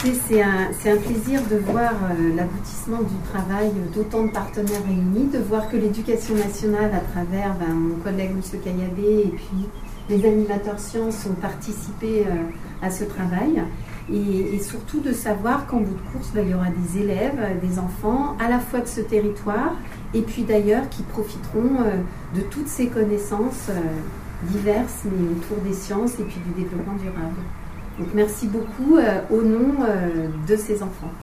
écoutez, c'est un plaisir de voir l'aboutissement du travail d'autant de partenaires réunis, de voir que l'Éducation nationale, à travers mon collègue M. Kayabé et puis les animateurs sciences ont participé à ce travail. Et surtout de savoir qu'en bout de course, il y aura des élèves, des enfants, à la fois de ce territoire, et puis d'ailleurs qui profiteront de toutes ces connaissances diverses, mais autour des sciences et puis du développement durable. Donc merci beaucoup au nom de ces enfants.